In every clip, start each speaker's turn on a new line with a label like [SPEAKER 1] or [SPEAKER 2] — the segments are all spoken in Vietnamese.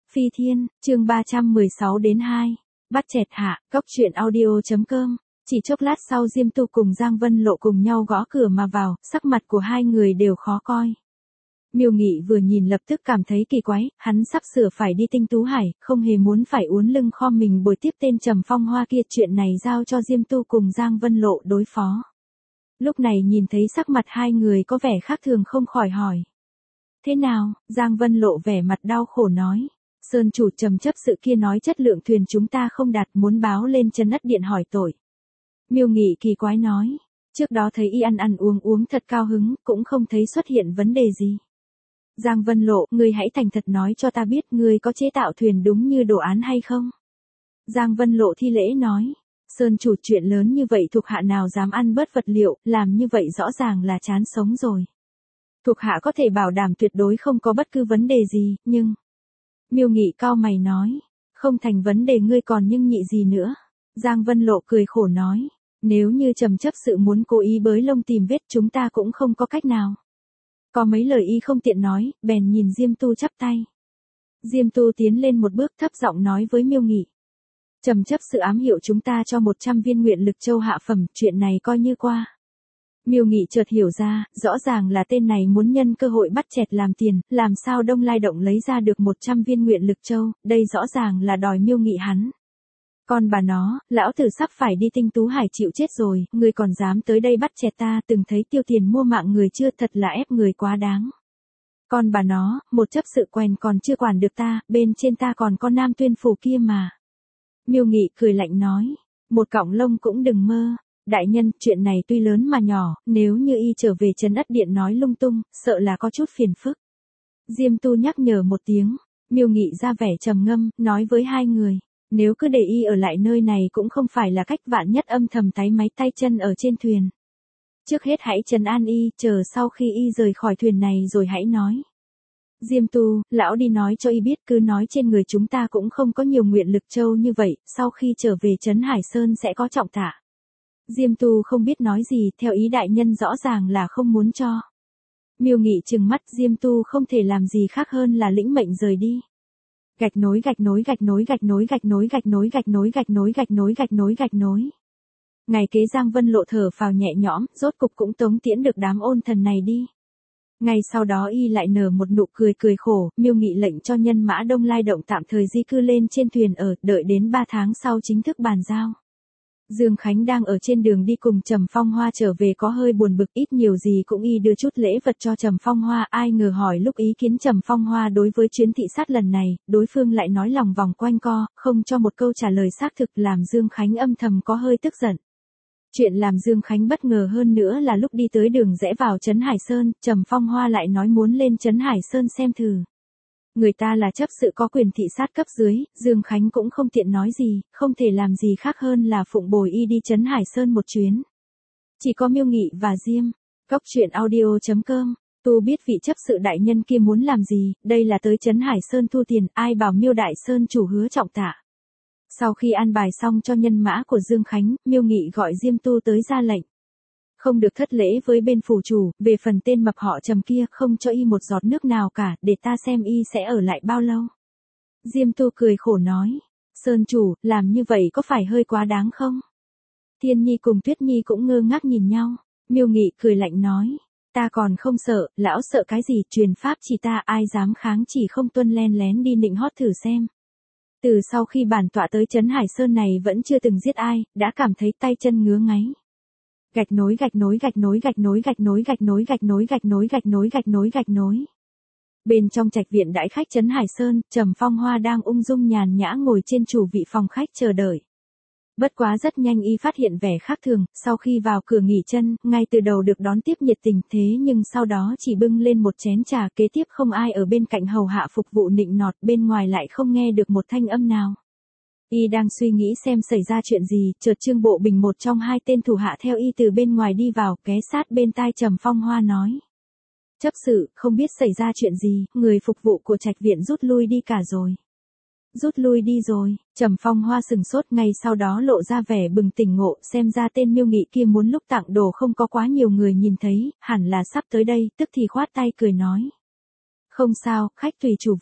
[SPEAKER 1] Phi Thiên, chương 316 đến 2. Bắt chẹt hạ, cốc truyện audio.com. Chỉ chốc lát sau Diêm Tu cùng Giang Vân Lộ cùng nhau gõ cửa mà vào, sắc mặt của hai người đều khó coi. Miêu Nghị vừa nhìn lập tức cảm thấy kỳ quái, hắn sắp sửa phải đi Tinh Tú Hải, không hề muốn phải uốn lưng khom mình bồi tiếp tên Trầm Phong Hoa kia, chuyện này giao cho Diêm Tu cùng Giang Vân Lộ đối phó. Lúc này nhìn thấy sắc mặt hai người có vẻ khác thường không khỏi hỏi. Thế nào? Giang Vân Lộ vẻ mặt đau khổ nói. Sơn chủ trầm chấp sự kia nói chất lượng thuyền chúng ta không đạt, muốn báo lên Trấn Ất Điện hỏi tội. Miêu Nghị kỳ quái nói. Trước đó thấy y ăn uống thật cao hứng, cũng không thấy xuất hiện vấn đề gì. Giang Vân Lộ, ngươi hãy thành thật nói cho ta biết ngươi có chế tạo thuyền đúng như đồ án hay không? Giang Vân Lộ thi lễ nói. Sơn chủ, chuyện lớn như vậy thuộc hạ nào dám ăn bớt vật liệu, làm như vậy rõ ràng là chán sống rồi. Thuộc hạ có thể bảo đảm tuyệt đối không có bất cứ vấn đề gì, nhưng... Miêu Nghị cao mày nói. Không thành vấn đề, ngươi còn nhưng nhị gì nữa? Giang Vân Lộ cười khổ nói. Nếu như trầm chấp sự muốn cố ý bới lông tìm vết, chúng ta cũng không có cách nào. Có mấy lời y không tiện nói, bèn nhìn Diêm Tu chắp tay. Diêm Tu tiến lên một bước thấp giọng nói với Miêu Nghị. Trầm chấp sự ám hiệu chúng ta cho 100 viên nguyện lực châu hạ phẩm, chuyện này coi như qua. Miêu Nghị chợt hiểu ra, rõ ràng là tên này muốn nhân cơ hội bắt chẹt làm tiền, làm sao Đông Lai Động lấy ra được 100 viên nguyện lực châu, đây rõ ràng là đòi Miêu Nghị hắn. Còn bà nó, lão tử sắp phải đi Tinh Tú Hải chịu chết rồi, ngươi còn dám tới đây bắt chẹt ta, từng thấy tiêu tiền mua mạng người chưa, thật là ép người quá đáng. Còn bà nó, một chấp sự quèn còn chưa quản được ta, bên trên ta còn có Nam Tuyên Phủ kia mà. Miêu Nghị cười lạnh nói, một cọng lông cũng đừng mơ. Đại nhân, chuyện này tuy lớn mà nhỏ, nếu như y trở về Trấn Ất Điện nói lung tung, sợ là có chút phiền phức. Diêm Tu nhắc nhở một tiếng, Miêu Nghị ra vẻ trầm ngâm, nói với hai người, nếu cứ để y ở lại nơi này cũng không phải là cách, vạn nhất âm thầm táy máy tay chân ở trên thuyền. Trước hết hãy trấn an y, chờ sau khi y rời khỏi thuyền này rồi hãy nói. Diêm Tu, lão đi nói cho y biết, cứ nói trên người chúng ta cũng không có nhiều nguyện lực châu như vậy, sau khi trở về Trấn Hải Sơn sẽ có trọng thả. Diêm Tu không biết nói gì, theo ý đại nhân rõ ràng là không muốn cho. Miêu Nghị trừng mắt, Diêm Tu không thể làm gì khác hơn là lĩnh mệnh rời đi. Gạch nối. Ngày kế Giang Vân Lộ thở phào nhẹ nhõm, rốt cục cũng tống tiễn được đám ôn thần này đi. Ngày sau đó y lại nở một nụ cười khổ, Miêu Nghị lệnh cho nhân mã Đông Lai Động tạm thời di cư lên trên thuyền ở, đợi đến 3 tháng sau chính thức bàn giao. Dương Khánh đang ở trên đường đi cùng Trầm Phong Hoa trở về có hơi buồn bực, ít nhiều gì cũng y đưa chút lễ vật cho Trầm Phong Hoa, ai ngờ hỏi lúc ý kiến Trầm Phong Hoa đối với chuyến thị sát lần này, đối phương lại nói lòng vòng quanh co, không cho một câu trả lời xác thực, làm Dương Khánh âm thầm có hơi tức giận. Chuyện làm Dương Khánh bất ngờ hơn nữa là lúc đi tới đường rẽ vào Trấn Hải Sơn, Trầm Phong Hoa lại nói muốn lên Trấn Hải Sơn xem thử. Người ta là chấp sự có quyền thị sát cấp dưới, Dương Khánh cũng không tiện nói gì, không thể làm gì khác hơn là phụng bồi y đi Trấn Hải Sơn một chuyến. Chỉ có Miêu Nghị và Diêm, cốc truyện audio.com, Tu biết vị chấp sự đại nhân kia muốn làm gì, đây là tới Trấn Hải Sơn thu tiền, ai bảo Miêu Đại Sơn chủ hứa trọng tạ. Sau khi an bài xong cho nhân mã của Dương Khánh, Miêu Nghị gọi Diêm Tu tới ra lệnh. Không được thất lễ với bên phủ chủ, về phần tên mập họ Trầm kia, không cho y một giọt nước nào cả, để ta xem y sẽ ở lại bao lâu. Diêm Tu cười khổ nói, Sơn chủ, làm như vậy có phải hơi quá đáng không? Thiên Nhi cùng Tuyết Nhi cũng ngơ ngác nhìn nhau, Miêu Nghị cười lạnh nói, ta còn không sợ, lão sợ cái gì, truyền pháp chỉ ta, ai dám kháng chỉ không tuân len lén đi nịnh hót thử xem. Từ sau khi bản tọa tới Trấn Hải Sơn này vẫn chưa từng giết ai, đã cảm thấy tay chân ngứa ngáy. Gạch nối. Bên trong trạch viện đãi khách Trấn Hải Sơn, Trầm Phong Hoa đang ung dung nhàn nhã ngồi trên chủ vị phòng khách chờ đợi. Bất quá rất nhanh y phát hiện vẻ khác thường, sau khi vào cửa nghỉ chân, ngay từ đầu được đón tiếp nhiệt tình, thế nhưng sau đó chỉ bưng lên một chén trà, kế tiếp không ai ở bên cạnh hầu hạ phục vụ nịnh nọt, bên ngoài lại không nghe được một thanh âm nào. Y đang suy nghĩ xem xảy ra chuyện gì, chợt Trương Bộ Bình, một trong hai tên thủ hạ theo y từ bên ngoài đi vào, ghé sát bên tai Trầm Phong Hoa nói. Chấp sự, không biết xảy ra chuyện gì, người phục vụ của trạch viện rút lui đi cả rồi. Rút lui đi rồi, Trầm Phong Hoa sừng sốt, ngay sau đó lộ ra vẻ bừng tỉnh ngộ, xem ra tên Miêu Nghị kia muốn lúc tặng đồ không có quá nhiều người nhìn thấy, hẳn là sắp tới đây, tức thì khoát tay cười nói. Không sao, khách tùy chủ vậy.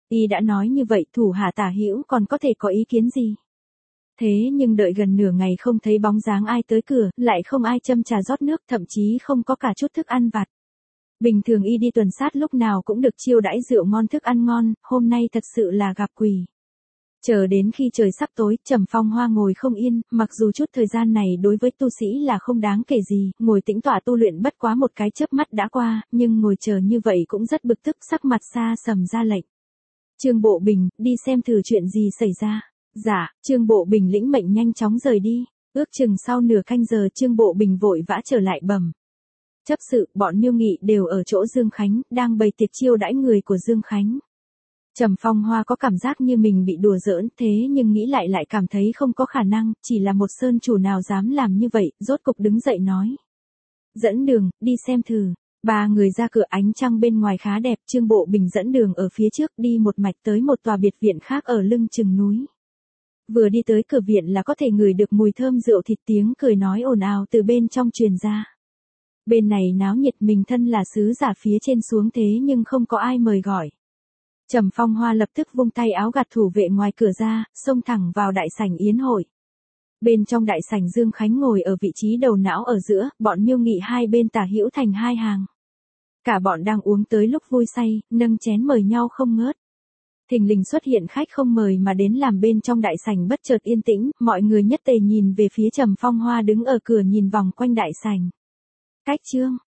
[SPEAKER 1] Y đã nói như vậy thủ hạ Tả Hữu còn có thể có ý kiến gì? Thế nhưng đợi gần nửa ngày không thấy bóng dáng ai tới cửa, lại không ai châm trà rót nước, thậm chí không có cả chút thức ăn vặt. Bình thường Y đi tuần sát lúc nào cũng được chiêu đãi rượu ngon thức ăn ngon, hôm nay thật sự là gặp quỷ. Chờ đến khi trời sắp tối, Trầm Phong Hoa ngồi không yên, mặc dù chút thời gian này đối với tu sĩ là không đáng kể gì, ngồi tĩnh tọa tu luyện bất quá một cái chớp mắt đã qua, nhưng ngồi chờ như vậy cũng rất bực tức, sắc mặt xa sầm ra lệnh. Trương Bộ Bình, đi xem thử chuyện gì xảy ra. Dạ, Trương Bộ Bình lĩnh mệnh nhanh chóng rời đi. Ước chừng sau nửa canh giờ Trương Bộ Bình vội vã trở lại bẩm. Chấp sự, bọn Miêu Nghị đều ở chỗ Dương Khánh, đang bày tiệc chiêu đãi người của Dương Khánh. Trầm Phong Hoa có cảm giác như mình bị đùa giỡn, thế nhưng nghĩ lại cảm thấy không có khả năng, chỉ là một sơn chủ nào dám làm như vậy, rốt cục đứng dậy nói. Dẫn đường, đi xem thử. Ba người ra cửa, ánh trăng bên ngoài khá đẹp, Trương Bộ Bình dẫn đường ở phía trước đi một mạch tới một tòa biệt viện khác ở lưng chừng núi. Vừa đi tới cửa viện là có thể ngửi được mùi thơm rượu thịt, tiếng cười nói ồn ào từ bên trong truyền ra. Bên này náo nhiệt, mình thân là sứ giả phía trên xuống thế nhưng không có ai mời gọi. Trầm Phong Hoa lập tức vung tay áo gạt thủ vệ ngoài cửa ra, xông thẳng vào đại sảnh yến hội. Bên trong đại sảnh Dương Khánh ngồi ở vị trí đầu não ở giữa, bọn Miêu Nghị hai bên Tả Hữu thành hai hàng. Cả bọn đang uống tới lúc vui say, nâng chén mời nhau không ngớt. Thình lình xuất hiện khách không mời mà đến làm bên trong đại sảnh bất chợt yên tĩnh, mọi người nhất tề nhìn về phía Trầm Phong Hoa đứng ở cửa nhìn vòng quanh đại sảnh. Cách Trương